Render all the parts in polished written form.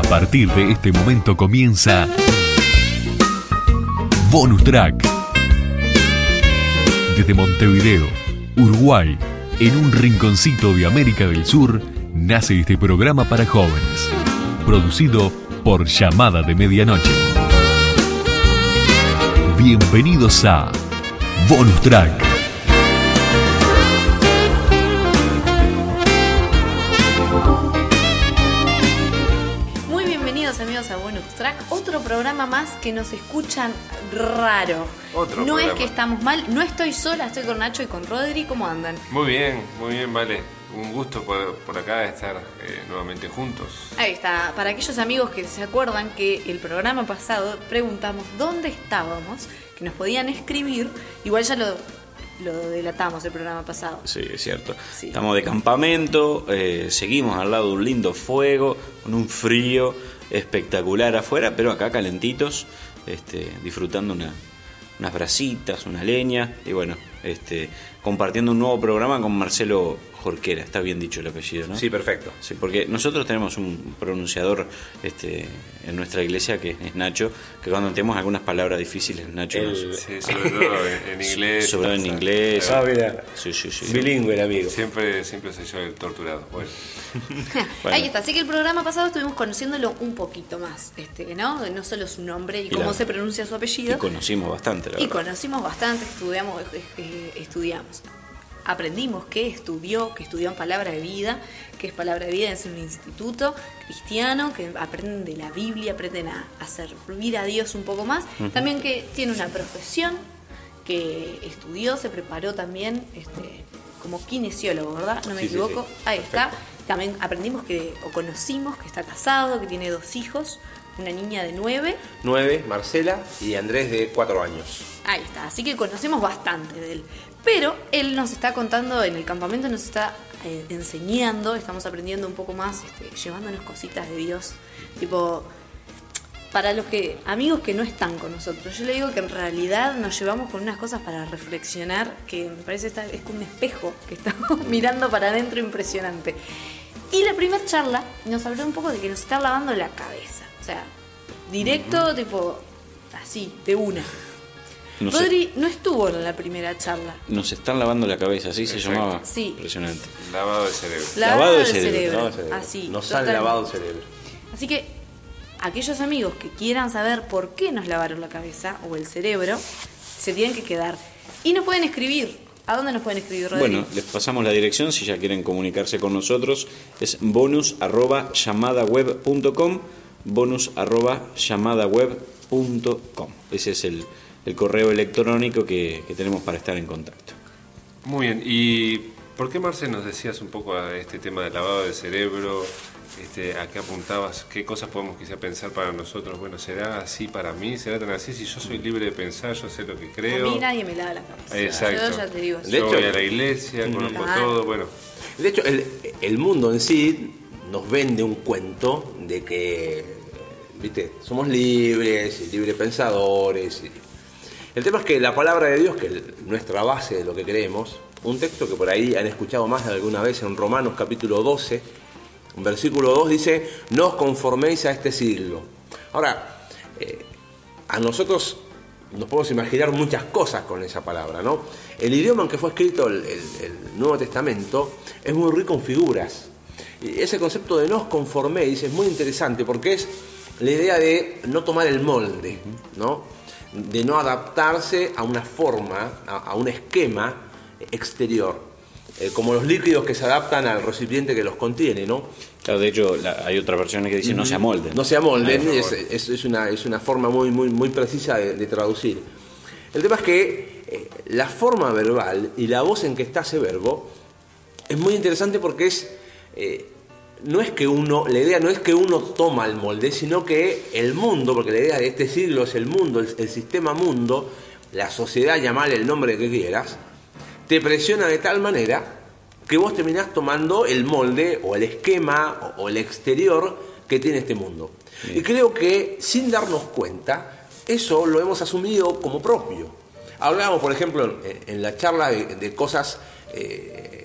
partir de este momento comienza Bonus Track. Desde Montevideo, Uruguay, en un rinconcito de América del Sur, nace este programa para jóvenes, producido por Llamada de Medianoche. Bienvenidos a Bonus Track. A Bonus Track, otro programa más que nos escuchan raro. Otro no programa. Es que estamos mal, no estoy sola, estoy con Nacho y con Rodri. ¿Cómo andan? Muy bien, vale. Un gusto por acá estar nuevamente juntos. Ahí está, para aquellos amigos que se acuerdan que el programa pasado preguntamos dónde estábamos, que nos podían escribir, igual ya lo delatamos el programa pasado. Sí, es cierto. Sí. Estamos de campamento, seguimos al lado de un lindo fuego, con un frío espectacular afuera, pero acá calentitos, disfrutando unas brasitas, una leña, y bueno, compartiendo un nuevo programa con Marcelo Jorquera. Está bien dicho el apellido, ¿no? Sí, perfecto. Sí, porque nosotros tenemos un pronunciador en nuestra iglesia que es Nacho, que cuando tenemos algunas palabras difíciles, Nacho Sí, sobre todo en inglés. sobre todo en inglés. Ah, mira. Sí. Bilingüe el amigo. Siempre soy yo el torturado. Bueno. Bueno. Ahí está, así que el programa pasado estuvimos conociéndolo un poquito más, ¿no? No solo su nombre y cómo se pronuncia su apellido. Y conocimos bastante, la Y verdad. conocimos bastante, estudiamos. Aprendimos que estudió en Palabra de Vida, que es Palabra de Vida, es un instituto cristiano, que aprenden de la Biblia, aprenden a servir a Dios un poco más. Uh-huh. También que tiene una profesión, que estudió, se preparó también como kinesiólogo, ¿verdad? No me equivoco. Sí. Ahí está. También conocimos que está casado, que tiene 2 hijos, una niña de 9, Marcela, y Andrés de 4 años. Ahí está, así que conocemos bastante de él. Pero él nos está contando, en el campamento nos está enseñando, estamos aprendiendo un poco más, llevándonos cositas de Dios. Tipo, para los amigos que no están con nosotros, yo le digo que en realidad nos llevamos con unas cosas para reflexionar, que me parece es como un espejo que estamos mirando para adentro impresionante. Y la primera charla nos habló un poco de que nos está lavando la cabeza. O sea, directo, tipo, así, de una. Rodri no estuvo en la primera charla. Nos están lavando la cabeza, así Exacto. se llamaba. Sí. Impresionante. Lavado de cerebro. Lavado de cerebro. Así. Nos totalmente. han lavado el cerebro. Así que aquellos amigos que quieran saber por qué nos lavaron la cabeza o el cerebro, se tienen que quedar. Y nos pueden escribir. ¿A dónde nos pueden escribir, Rodri? Bueno, les pasamos la dirección si ya quieren comunicarse con nosotros. Es bonus@llamadaweb.com, bonus@llamadaweb.com. Ese es el correo electrónico que tenemos para estar en contacto. Muy bien. ¿Y por qué, Marce, nos decías un poco a este tema del lavado de cerebro? ¿A qué apuntabas? ¿Qué cosas podemos quizá pensar para nosotros? Bueno, ¿será así para mí? ¿Será tan así? Si yo soy libre de pensar, yo sé lo que creo. A mí nadie me lava la cabeza. Exacto. Yo ya te digo. Yo voy a la iglesia, conozco todo, bueno. De hecho, el mundo en sí nos vende un cuento de que, ¿viste? Somos libres pensadores. El tema es que la palabra de Dios, que es nuestra base de lo que creemos, un texto que por ahí han escuchado más de alguna vez en Romanos capítulo 12, un versículo 2 dice: no os conforméis a este siglo. Ahora, a nosotros nos podemos imaginar muchas cosas con esa palabra, ¿no? El idioma en que fue escrito el Nuevo Testamento es muy rico en figuras. Y ese concepto de no os conforméis es muy interesante porque es la idea de no tomar el molde, ¿no? De no adaptarse a una forma, a un esquema exterior, como los líquidos que se adaptan al recipiente que los contiene, ¿no? Claro, de hecho hay otras versiones que dicen no se amolden. No se amolden, es una forma muy precisa de traducir. El tema es que la forma verbal y la voz en que está ese verbo es muy interesante porque la idea no es que uno toma el molde, sino que el mundo, porque la idea de este siglo es el mundo, el sistema mundo, la sociedad, llamarle el nombre que quieras, te presiona de tal manera que vos terminás tomando el molde o el esquema o el exterior que tiene este mundo. Bien. Y creo que sin darnos cuenta, eso lo hemos asumido como propio. Hablábamos, por ejemplo, en la charla de cosas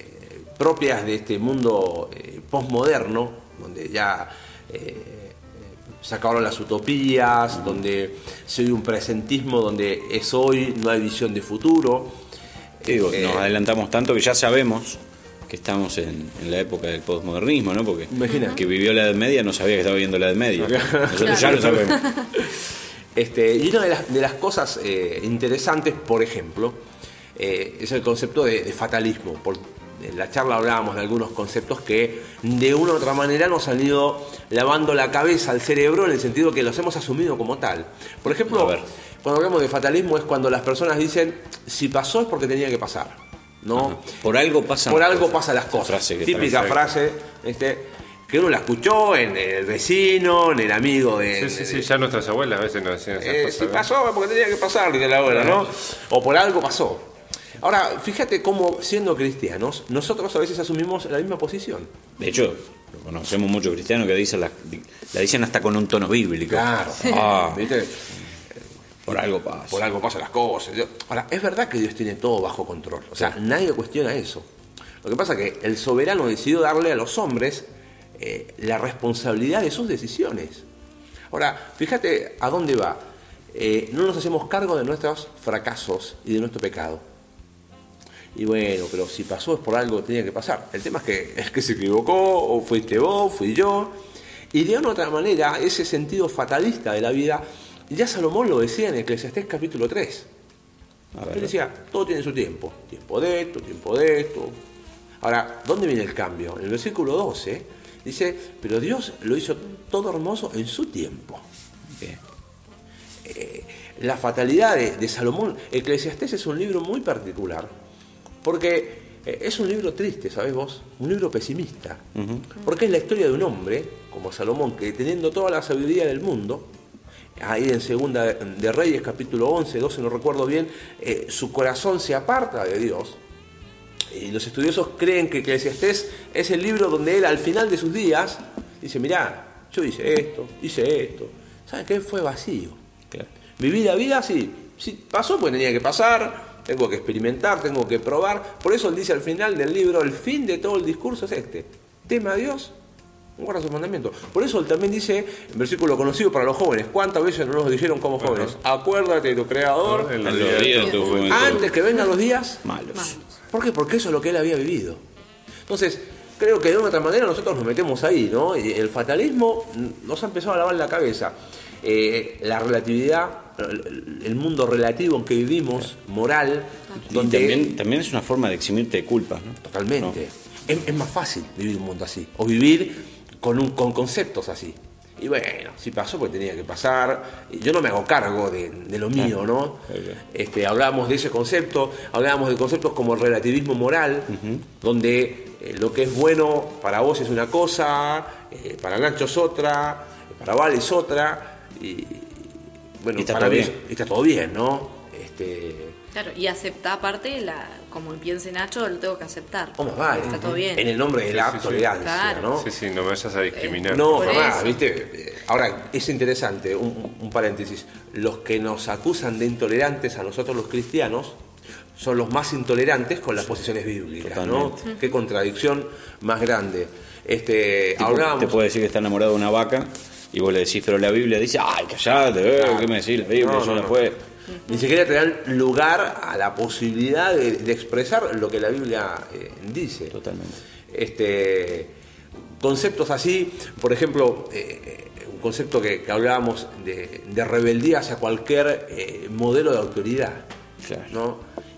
propias de este mundo postmoderno, donde ya se acabaron las utopías, donde se oye un presentismo, donde es hoy, no hay visión de futuro. Digo, nos adelantamos tanto que ya sabemos que estamos en la época del posmodernismo, ¿no? Porque Imagina. el que vivió la Edad Media no sabía que estaba viviendo la Edad Media. Nosotros ya lo sabemos. Y una de las cosas interesantes, por ejemplo, es el concepto de fatalismo. En la charla hablábamos de algunos conceptos que de una u otra manera nos han ido lavando la cabeza al cerebro, en el sentido que los hemos asumido como tal. Por ejemplo, cuando hablamos de fatalismo es cuando las personas dicen, si pasó es porque tenía que pasar, ¿no? Ajá. Por algo pasan las cosas. Típica parece. frase, que uno la escuchó en el vecino, en el amigo de... Sí, ya nuestras abuelas a veces nos decían esas cosas. Si pasó porque tenía que pasar, dice la abuela, ¿no? O por algo pasó. Ahora, fíjate cómo, siendo cristianos, nosotros a veces asumimos la misma posición. De hecho, conocemos muchos cristianos que la dicen hasta con un tono bíblico. Claro. ¿Viste? Por algo pasa. Por algo pasan las cosas. Ahora, es verdad que Dios tiene todo bajo control. O sea, nadie cuestiona eso. Lo que pasa es que el soberano decidió darle a los hombres la responsabilidad de sus decisiones. Ahora, fíjate a dónde va. No nos hacemos cargo de nuestros fracasos y de nuestro pecado. Y bueno, pero si pasó es por algo que tenía que pasar. El tema es que se equivocó, o fuiste vos, fui yo. Y de una u otra manera, ese sentido fatalista de la vida, ya Salomón lo decía en Eclesiastés capítulo 3. Él decía, todo tiene su tiempo. Tiempo de esto, tiempo de esto. Ahora, ¿dónde viene el cambio? En el versículo 12 dice, pero Dios lo hizo todo hermoso en su tiempo. La fatalidad de Salomón, Eclesiastés es un libro muy particular, porque es un libro triste, ¿sabés vos? Un libro pesimista. Porque es la historia de un hombre, como Salomón, que teniendo toda la sabiduría del mundo, ahí en Segunda de Reyes, capítulo 11, 12, no recuerdo bien, su corazón se aparta de Dios. Y los estudiosos creen que Eclesiastés es el libro donde él, al final de sus días, dice, mirá, yo hice esto. ¿Saben qué? Fue vacío. Claro. Viví la vida así. Si pasó, pues tenía que pasar. Tengo que experimentar, tengo que probar. Por eso él dice al final del libro, el fin de todo el discurso es este. Tema a Dios, guarda sus mandamientos. Por eso él también dice, en versículo conocido para los jóvenes, ¿cuántas veces no nos dijeron como jóvenes? Acuérdate de tu Creador En los días de tu juventud. antes que vengan los días Malos. ¿Por qué? Porque eso es lo que él había vivido. Entonces, creo que de una otra manera nosotros nos metemos ahí, ¿no? Y el fatalismo nos ha empezado a lavar la cabeza. La relatividad, el mundo relativo en que vivimos, moral, Y donde también es una forma de eximirte de culpas, ¿no? totalmente. Es más fácil vivir un mundo así, o vivir con conceptos así. Y bueno, si pasó, pues tenía que pasar. Yo no me hago cargo de lo mío, ¿no? Hablábamos de ese concepto, hablábamos de conceptos como el relativismo moral, donde lo que es bueno para vos es una cosa, para Nacho es otra, para Val es otra, y bueno, Y está para todo mí bien. está todo bien, ¿no? Claro, y aceptar aparte, como piense Nacho, lo tengo que aceptar. ¿Cómo vale? Está todo bien. En el nombre de la tolerancia, Claro. ¿no? Sí, no me vayas a discriminar. No, Por jamás, eso. ¿viste? Ahora, es interesante, un paréntesis. Los que nos acusan de intolerantes a nosotros los cristianos son los más intolerantes con las posiciones bíblicas, ¿no? Totalmente. Qué contradicción más grande. Te Hablábamos... puede decir que está enamorado de una vaca y vos le decís, pero la Biblia dice, ay, callate, ¿qué me decís? La Biblia, No, eso no, no fue. Ni siquiera te dan lugar a la posibilidad de expresar lo que la Biblia dice. Totalmente. Conceptos así, por ejemplo, un concepto que hablábamos de rebeldía hacia cualquier modelo de autoridad, Claro. ¿no?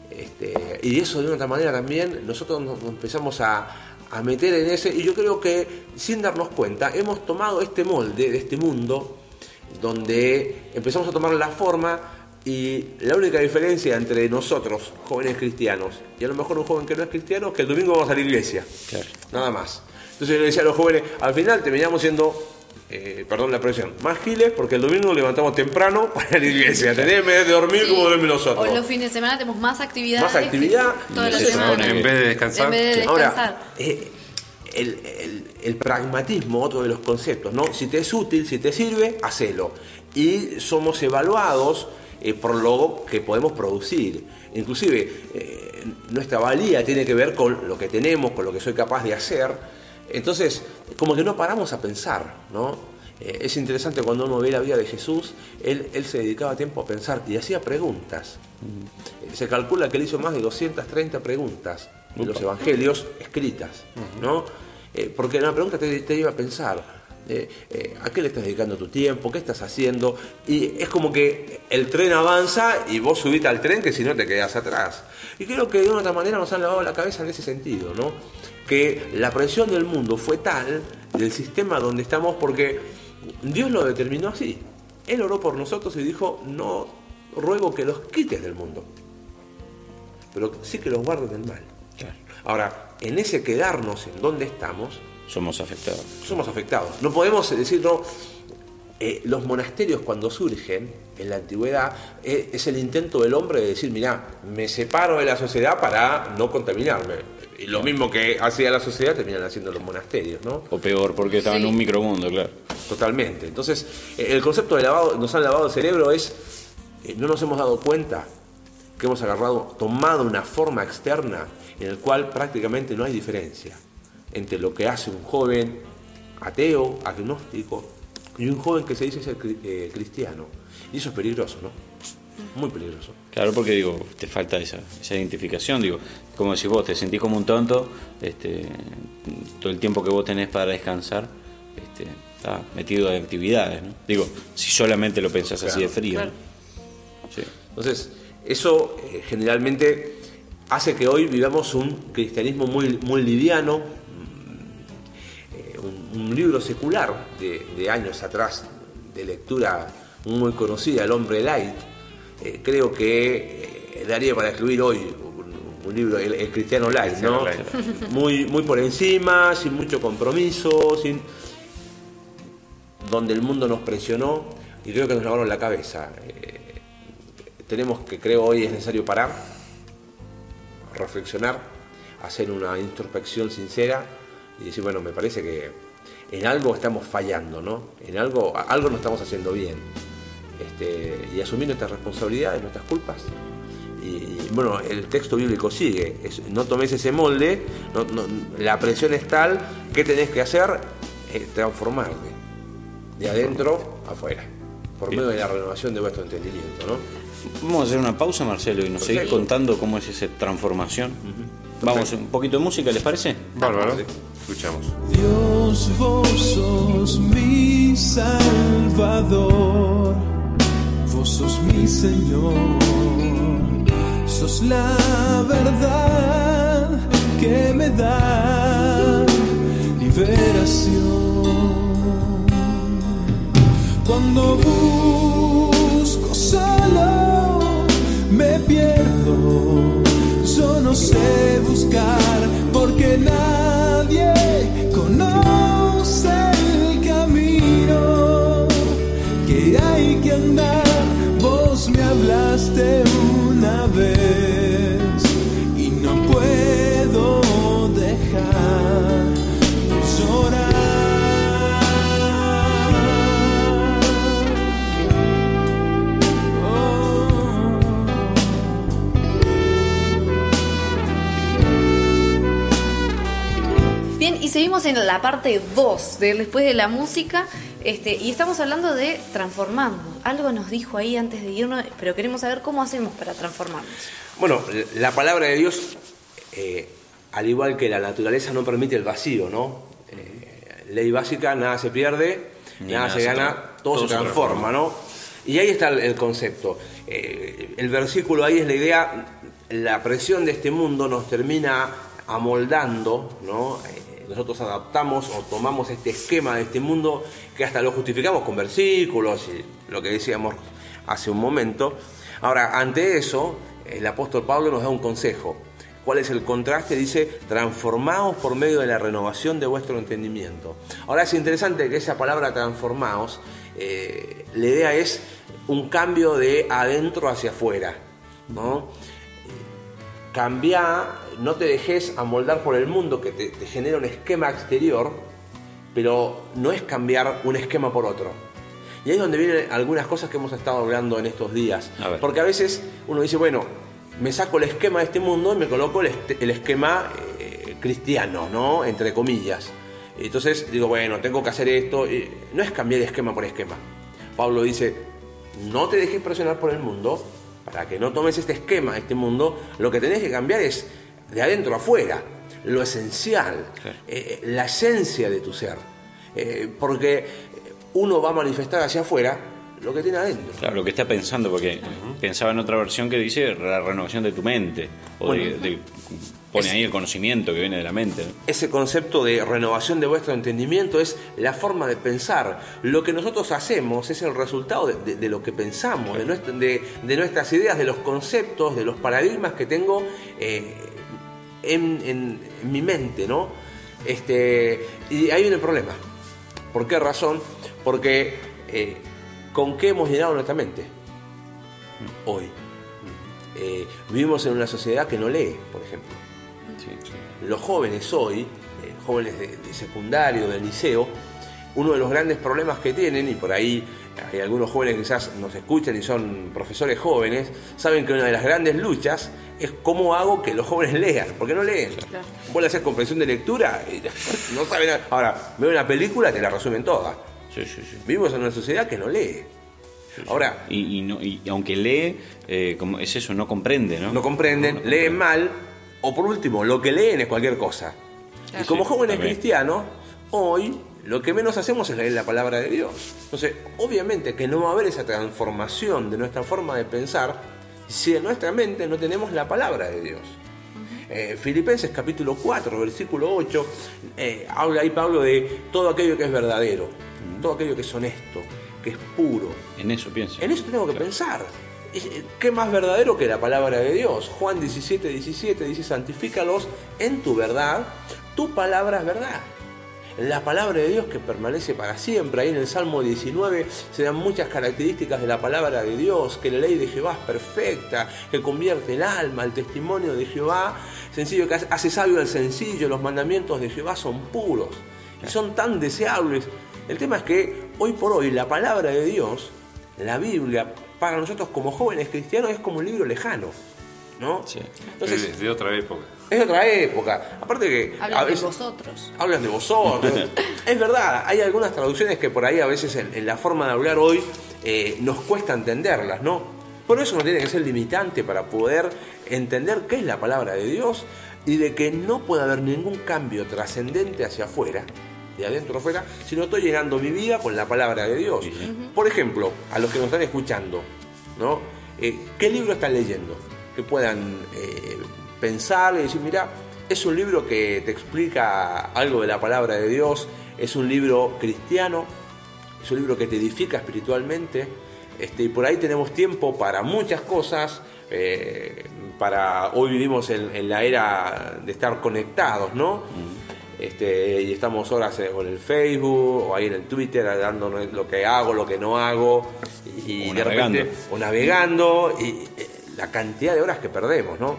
Y eso de una otra manera también nosotros nos empezamos a meter en ese, y yo creo que sin darnos cuenta hemos tomado este molde de este mundo donde empezamos a tomar la forma. Y la única diferencia entre nosotros, jóvenes cristianos, y a lo mejor un joven que no es cristiano, es que el domingo vamos a la iglesia. Claro. Nada más. Entonces yo le decía a los jóvenes, al final terminamos siendo, perdón la expresión, más giles, porque el domingo levantamos temprano para ir a la iglesia. Tenés en vez de dormir como duermen nosotros. O los fines de semana tenemos más actividades. Más actividad. Toda la Sí, semana. En vez de descansar. En vez de descansar. Ahora, el pragmatismo, otro de los conceptos, ¿no? Si te es útil, si te sirve, hacelo. Y somos evaluados por lo que podemos producir. Inclusive, nuestra valía tiene que ver con lo que tenemos, con lo que soy capaz de hacer. Entonces, como que no paramos a pensar, ¿no? Es interesante cuando uno ve la vida de Jesús, él se dedicaba tiempo a pensar y hacía preguntas. Se calcula que él hizo más de 230 preguntas en los evangelios escritas, ¿no? Porque la pregunta te lleva a pensar, ¿a qué le estás dedicando tu tiempo? ¿Qué estás haciendo? Y es como que el tren avanza y vos subís al tren, que si no te quedás atrás. Y creo que de una otra manera nos han lavado la cabeza en ese sentido, ¿no? Que la presión del mundo fue tal, del sistema donde estamos, porque Dios lo determinó así. Él oró por nosotros y dijo, no ruego que los quites del mundo, pero sí que los guardes del mal. Claro. Ahora, en ese quedarnos en donde estamos, Somos afectados. somos afectados. No podemos decir, no, los monasterios cuando surgen en la antigüedad es el intento del hombre de decir, mirá, me separo de la sociedad para no contaminarme. Y lo mismo que hacía la sociedad terminan haciendo los monasterios, ¿no? O peor, porque estaban en un micromundo, claro. Totalmente. Entonces, el concepto de lavado, nos han lavado el cerebro es, no nos hemos dado cuenta que hemos tomado una forma externa en el cual prácticamente no hay diferencia entre lo que hace un joven ateo, agnóstico, y un joven que se dice ser cristiano. Y eso es peligroso, ¿no? Muy peligroso. Claro, porque digo, te falta esa identificación, digo, como decís vos, te sentís como un tonto, todo el tiempo que vos tenés para descansar, está metido en actividades, ¿no? Digo, si solamente lo pensás así de frío. Claro. ¿No? Sí. Entonces, eso generalmente hace que hoy vivamos un cristianismo muy, muy liviano, un libro secular de años atrás, de lectura muy conocida, El hombre light, creo que daría para escribir hoy un libro, el cristiano light, ¿no? Muy, muy por encima, sin mucho compromiso, donde el mundo nos presionó y creo que nos lavaron la cabeza. Tenemos que, creo hoy es necesario parar, reflexionar, hacer una introspección sincera y decir, bueno, me parece que en algo estamos fallando, ¿no? En algo no estamos haciendo bien. Y asumir nuestras responsabilidades, nuestras culpas. Y bueno, el texto bíblico sigue. No tomes ese molde, la presión es tal, ¿qué tenés que hacer? Transformarte de adentro afuera, por medio de la renovación de vuestro entendimiento, ¿no? Vamos a hacer una pausa, Marcelo, y nos seguís contando cómo es esa transformación. Vamos, un poquito de música, ¿les parece? Bárbaro. Escuchamos. Dios, vos sos mi Salvador, vos sos mi Señor, sos la verdad que me da liberación. Cuando busco solo me pierdo, yo no sé buscar porque nadie conoce el camino que hay que andar. Vos me hablaste una vez y no puedo dejar de llorar. Bien, y seguimos en la parte 2, después de la música, y estamos hablando de transformarnos. Algo nos dijo ahí antes de irnos, pero queremos saber cómo hacemos para transformarnos. Bueno, la palabra de Dios, al igual que la naturaleza, no permite el vacío, ¿no? Ley básica, nada se pierde, nada se gana, todo se transforma, ¿no? Y ahí está el concepto. El versículo ahí es la idea, la presión de este mundo nos termina amoldando, ¿no? Nosotros adaptamos o tomamos este esquema de este mundo que hasta lo justificamos con versículos y lo que decíamos hace un momento. Ahora, ante eso, el apóstol Pablo nos da un consejo. ¿Cuál es el contraste? Dice, transformaos por medio de la renovación de vuestro entendimiento. Ahora es interesante que esa palabra transformaos, la idea es un cambio de adentro hacia afuera, ¿no? Cambiá, no te dejes amoldar por el mundo que te genera un esquema exterior, pero no es cambiar un esquema por otro. Y ahí es donde vienen algunas cosas que hemos estado hablando en estos días. Porque a veces uno dice, bueno, me saco el esquema de este mundo y me coloco el esquema cristiano, ¿no? Entre comillas. Entonces digo, bueno, tengo que hacer esto. No es cambiar esquema por esquema. Pablo dice, no te dejes presionar por el mundo, para que no tomes este esquema, este mundo. Lo que tenés que cambiar es de adentro a afuera, lo esencial, la esencia de tu ser. Porque uno va a manifestar hacia afuera lo que tiene adentro. Claro, lo que está pensando, porque pensaba en otra versión que dice la renovación de tu mente, o Bueno, pone ahí el conocimiento que viene de la mente, ¿no? Ese concepto de renovación de vuestro entendimiento es la forma de pensar. Lo que nosotros hacemos es el resultado de lo que pensamos, de nuestras ideas, de los conceptos, de los paradigmas que tengo en mi mente, ¿no? Y ahí viene el problema. ¿Por qué razón? Porque ¿con qué hemos llenado nuestra mente hoy? Vivimos en una sociedad que no lee, por ejemplo. Los jóvenes hoy, jóvenes de secundario, de liceo, uno de los grandes problemas que tienen, y por ahí hay algunos jóvenes que quizás nos escuchan y son profesores jóvenes, saben que una de las grandes luchas es cómo hago que los jóvenes lean, porque no leen. Claro. Vos le haces comprensión de lectura y no saben nada. Ahora, veo una película y te la resumen toda. Sí. Vivimos en una sociedad que no lee. Ahora, Y aunque lee, como es eso, no comprende, ¿no? no comprenden, No leen mal, o por último, lo que leen es cualquier cosa. Claro. Y como Sí, jóvenes también. cristianos, hoy lo que menos hacemos es leer la palabra de Dios. Entonces, obviamente que no va a haber esa transformación de nuestra forma de pensar si en nuestra mente no tenemos la palabra de Dios. Filipenses capítulo 4, versículo 8, habla ahí Pablo de todo aquello que es verdadero, todo aquello que es honesto, que es puro. En eso piensa. En eso tenemos que pensar. ¿Qué más verdadero que la palabra de Dios? Juan 17:17 dice, santifícalos en tu verdad, tu palabra es verdad. La palabra de Dios que permanece para siempre. Ahí en el Salmo 19 se dan muchas características de la palabra de Dios, que la ley de Jehová es perfecta, que convierte el alma, el testimonio de Jehová, sencillo, que hace sabio al sencillo, los mandamientos de Jehová son puros y son tan deseables. El tema es que hoy por hoy la palabra de Dios, la Biblia, para nosotros como jóvenes cristianos es como un libro lejano, ¿no? Sí. Entonces, Es de otra época. es otra época. Aparte que a Hablan de veces vosotros. hablan de vosotros. Es verdad, hay algunas traducciones que por ahí a veces en la forma de hablar hoy nos cuesta entenderlas, ¿no? Por eso no tiene que ser limitante para poder entender qué es la palabra de Dios y de que no puede haber ningún cambio trascendente hacia afuera, de adentro afuera, si no estoy llenando mi vida con la palabra de Dios. Por ejemplo, a los que nos están escuchando, ¿no? ¿Qué libro están leyendo? Que puedan pensar y decir, mira, es un libro que te explica algo de la palabra de Dios, es un libro cristiano, es un libro que te edifica espiritualmente, y por ahí tenemos tiempo para muchas cosas. Hoy vivimos en la era de estar conectados, ¿no? Y estamos horas en el Facebook o ahí en el Twitter dándonos lo que hago, lo que no hago, y O de navegando. repente o navegando, y la cantidad de horas que perdemos, ¿no?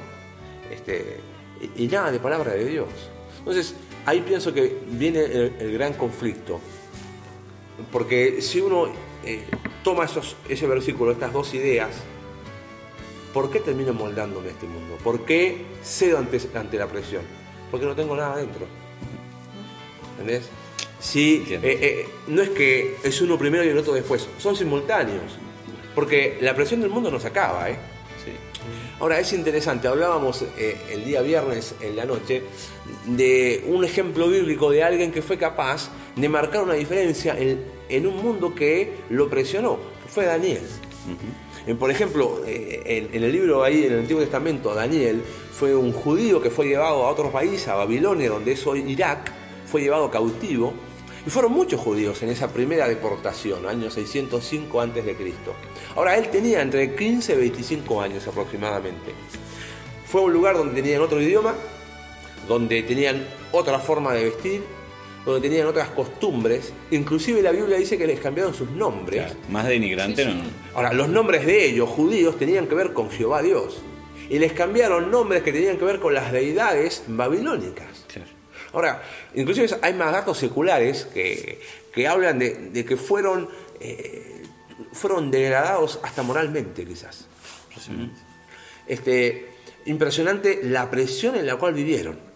Y nada de palabra de Dios. Entonces ahí pienso que viene el gran conflicto, porque si uno toma ese versículo, estas dos ideas, ¿por qué termino moldándome este mundo? ¿Por qué cedo ante la presión? Porque no tengo nada adentro. ¿Entendés? Sí, no es que es uno primero y el otro después, son simultáneos, porque la presión del mundo no se acaba, ¿eh? Sí. Ahora, es interesante, hablábamos el día viernes en la noche de un ejemplo bíblico de alguien que fue capaz de marcar una diferencia en un mundo que lo presionó, fue Daniel. Por ejemplo, en el libro ahí en el Antiguo Testamento, Daniel fue un judío que fue llevado a otro país, a Babilonia, donde es hoy Irak, fue llevado cautivo, y fueron muchos judíos en esa primera deportación, año 605 a.C. Ahora, él tenía entre 15 y 25 años aproximadamente. Fue a un lugar donde tenían otro idioma, donde tenían otra forma de vestir, donde tenían otras costumbres, inclusive la Biblia dice que les cambiaron sus nombres. Claro, más denigrante no. Ahora, los nombres de ellos, judíos, tenían que ver con Jehová Dios, y les cambiaron nombres que tenían que ver con las deidades babilónicas. Claro. Ahora, inclusive hay más datos seculares que hablan de que fueron degradados hasta moralmente, quizás. Impresionante la presión en la cual vivieron.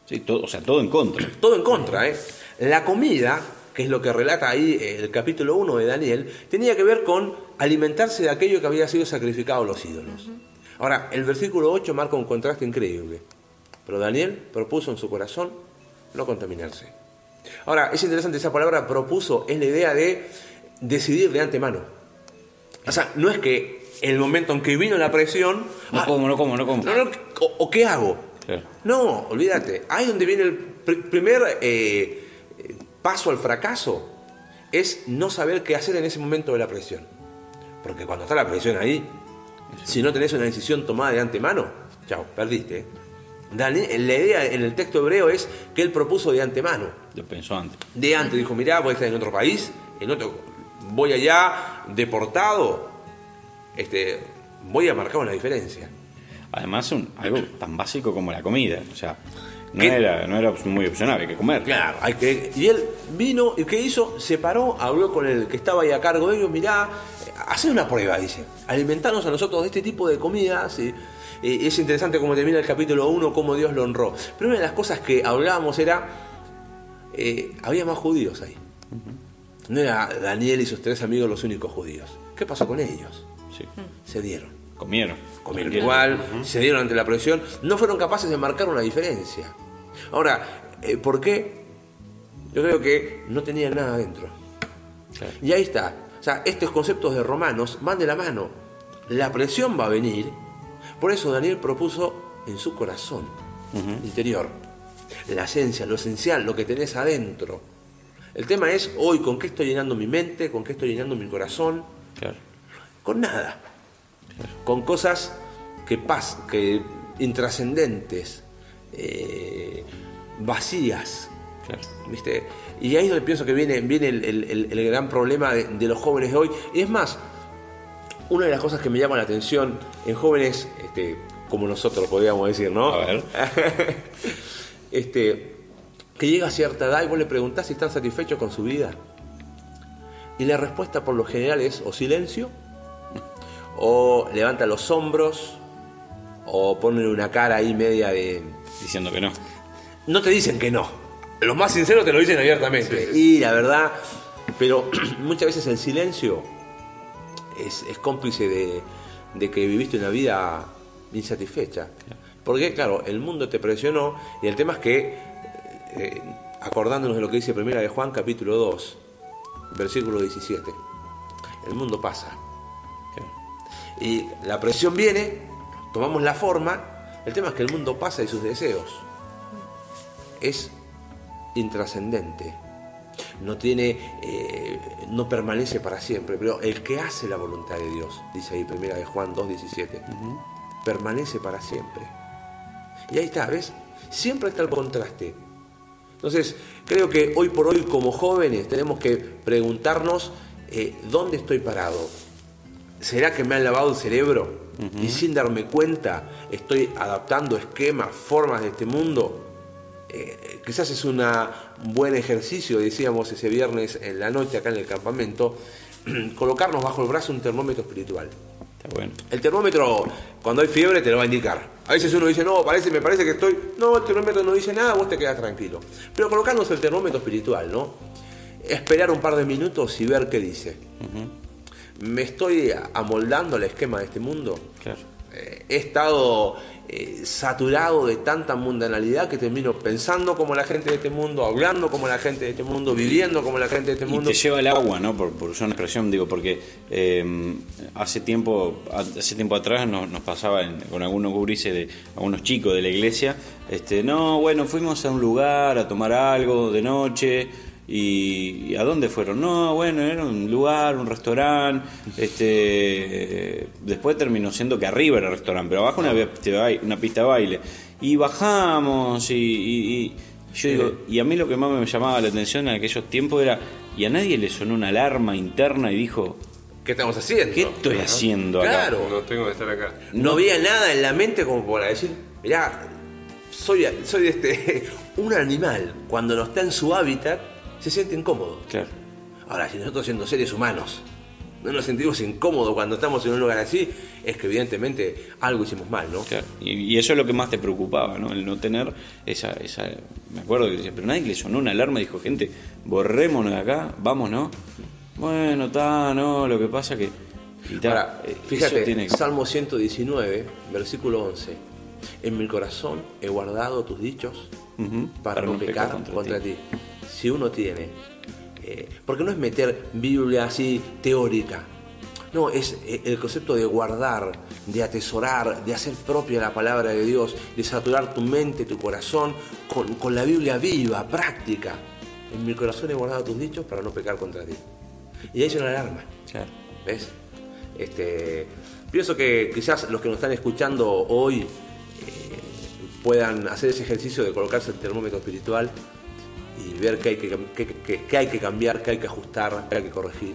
Sí, todo, o sea, todo en contra. Todo en contra, ¿eh? La comida, que es lo que relata ahí el capítulo 1 de Daniel, tenía que ver con alimentarse de aquello que había sido sacrificado a los ídolos. Ahora, el versículo 8 marca un contraste increíble. Pero Daniel propuso en su corazón no contaminarse. Ahora, es interesante, esa palabra propuso es la idea de decidir de antemano. O sea, no es que el momento en que vino la presión... No como. ¿O qué hago? Claro. No, olvídate. Ahí donde viene el primer paso al fracaso, es no saber qué hacer en ese momento de la presión. Porque cuando está la presión ahí, si no tenés una decisión tomada de antemano, chao, perdiste. Daniel, la idea en el texto hebreo es que él propuso de antemano. Lo pensó antes. De antes, dijo, mirá, voy a estar en otro país, voy allá deportado, voy a marcar una diferencia. Además, algo tan básico como la comida. O sea, no era muy opcional, hay que comer. Claro, y él vino, ¿y qué hizo? Se paró, habló con el que estaba ahí a cargo de ellos, mirá, hacé una prueba, dice, alimentarnos a nosotros de este tipo de comidas. Es interesante cómo termina el capítulo 1, cómo Dios lo honró. Pero una de las cosas que hablábamos era, había más judíos ahí. No era Daniel y sus 3 amigos los únicos judíos. ¿Qué pasó con ellos? Sí. Se dieron. Comieron Igual, se dieron ante la presión, no fueron capaces de marcar una diferencia. Ahora, ¿por qué? Yo creo que no tenían nada adentro. Claro. Y ahí está. O sea, estos conceptos de Romanos van de la mano. La presión va a venir. Por eso Daniel propuso en su corazón interior la esencia, lo esencial, lo que tenés adentro. El tema es hoy con qué estoy llenando mi mente, con qué estoy llenando mi corazón. Claro. Con nada. Con cosas que intrascendentes, vacías. Claro. ¿Viste? Y ahí es donde pienso que viene el gran problema de los jóvenes de hoy. Y es más, una de las cosas que me llama la atención en jóvenes como nosotros, podríamos decir, ¿no? A ver. Que llega a cierta edad y vos le preguntás si están satisfechos con su vida. Y la respuesta por lo general es o silencio, o levanta los hombros, o ponen una cara ahí media de... Diciendo que no. No te dicen que no. Los más sinceros te lo dicen abiertamente. Sí. Y la verdad, pero muchas veces el silencio es cómplice de que viviste una vida insatisfecha. Porque, claro, el mundo te presionó y el tema es que, acordándonos de lo que dice Primera de Juan, capítulo 2, versículo 17, el mundo pasa. Y la presión viene, tomamos la forma, el tema es que el mundo pasa y sus deseos es intrascendente. No permanece para siempre, pero el que hace la voluntad de Dios, dice ahí Primera de Juan 2:17, permanece para siempre. Y ahí está, ¿ves? Siempre está el contraste. Entonces, creo que hoy por hoy como jóvenes tenemos que preguntarnos ¿dónde estoy parado? ¿Será que me han lavado el cerebro? Y sin darme cuenta estoy adaptando esquemas, formas de este mundo. Quizás es un buen ejercicio, decíamos ese viernes en la noche acá en el campamento, colocarnos bajo el brazo un termómetro espiritual. Está bueno. El termómetro, cuando hay fiebre, te lo va a indicar. A veces uno dice, no, me parece que estoy... No, el termómetro no dice nada, vos te quedás tranquilo. Pero colocarnos el termómetro espiritual, ¿no? Esperar un par de minutos y ver qué dice. ¿Me estoy amoldando al esquema de este mundo? Claro. He estado saturado de tanta mundanalidad que termino pensando como la gente de este mundo, hablando como la gente de este mundo, viviendo como la gente de este mundo. Y te lleva el agua, ¿no? Por usar una expresión, digo, porque hace tiempo atrás nos pasaba con algunos gurises, de algunos chicos de la iglesia, fuimos a un lugar a tomar algo de noche. ¿Y a dónde fueron? No, bueno, era un lugar, un restaurante. Después terminó siendo que arriba era el restaurante, pero abajo una pista de baile. Y bajamos y yo digo, y a mí lo que más me llamaba la atención en aquellos tiempos era, y a nadie le sonó una alarma interna y dijo, ¿qué estamos haciendo? ¿qué estoy haciendo acá? Claro. No tengo que estar acá. No había nada en la mente como para decir, mirá, soy un animal, cuando no está en su hábitat, se siente incómodo. Claro. Ahora, si nosotros siendo seres humanos, no nos sentimos incómodos cuando estamos en un lugar así, es que evidentemente algo hicimos mal, ¿no? Claro. Y eso es lo que más te preocupaba, ¿no? El no tener esa me acuerdo que decía, pero nadie le sonó una alarma y dijo, gente, borrémonos de acá, vámonos. Bueno, no, lo que pasa que... Ahora, fíjate, tiene... Salmo 119, versículo 11. En mi corazón he guardado tus dichos para no pecar contra ti. Si uno tiene... porque no es meter Biblia así teórica. No, es el concepto de guardar, de atesorar, de hacer propia la palabra de Dios, de saturar tu mente, tu corazón con la Biblia viva, práctica. En mi corazón he guardado tus dichos para no pecar contra ti. Y ahí es una alarma. Claro. ¿Ves? Pienso que quizás los que nos están escuchando hoy puedan hacer ese ejercicio de colocarse el termómetro espiritual y ver qué hay que cambiar, qué hay que ajustar, qué hay que corregir.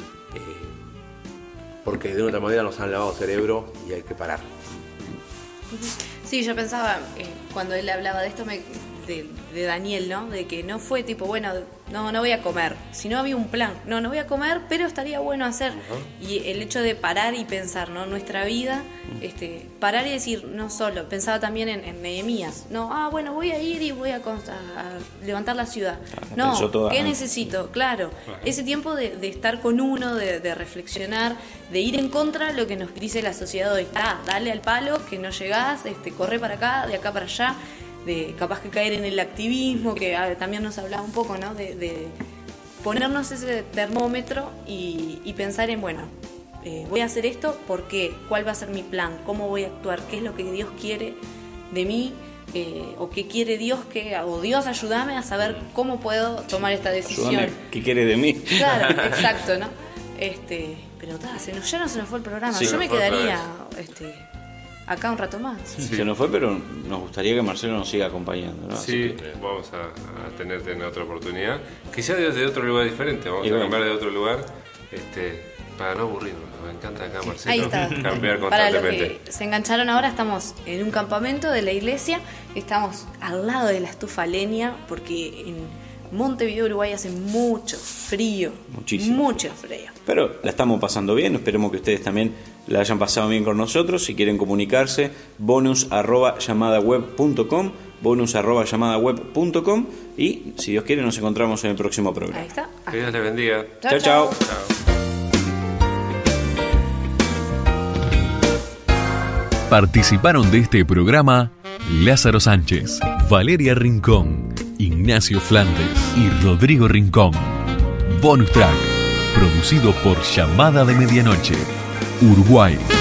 Porque de una otra manera nos han lavado el cerebro y hay que parar. Sí, yo pensaba, cuando él hablaba de esto, de Daniel, ¿no? De que no fue tipo, bueno, no voy a comer, sino había un plan. No voy a comer, pero estaría bueno hacer. Y el hecho de parar y pensar, ¿no? Nuestra vida, parar y decir, no solo. Pensaba también en Nehemías. Bueno, voy a ir y voy a levantar la ciudad. ¿Qué necesito? Claro, ese tiempo de estar con uno, de reflexionar, de ir en contra de lo que nos dice la sociedad hoy. Dale al palo, que no llegás, corre para acá, de acá para allá. De capaz que caer en el activismo, que también nos hablaba un poco, ¿no? De ponernos ese termómetro y pensar en, voy a hacer esto, ¿por qué? ¿Cuál va a ser mi plan? ¿Cómo voy a actuar? ¿Qué es lo que Dios quiere de mí? ¿O qué quiere Dios? O Dios, ayúdame a saber cómo puedo tomar esta decisión. Ayúdame, ¿qué quiere de mí? Claro, exacto, ¿no? Pero ya no se nos fue el programa. Sí, yo me quedaría... acá un rato más. Sí. Se nos fue, pero nos gustaría que Marcelo nos siga acompañando, ¿no? Sí, vamos a tenerte en otra oportunidad. Quizás desde otro lugar diferente, vamos a cambiar de otro lugar para no aburrirnos. Me encanta acá, Marcelo. Ahí está. Cambiar Para los constantemente. que se engancharon ahora, estamos en un campamento de la iglesia, estamos al lado de la estufa leña, porque en Montevideo, Uruguay, hace mucho frío. Muchísimo. Mucho frío. Pero la estamos pasando bien, esperemos que ustedes también la hayan pasado bien con nosotros. Si quieren comunicarse, bonus@llamadaweb.com, bonus@llamadaweb.com, y si Dios quiere nos encontramos en el próximo programa. Ahí está. Que Dios les bendiga. Chao. Chao. Participaron de este programa Lázaro Sánchez, Valeria Rincón, Ignacio Flandes y Rodrigo Rincón. Bonus Track, producido por Llamada de Medianoche, Uruguay.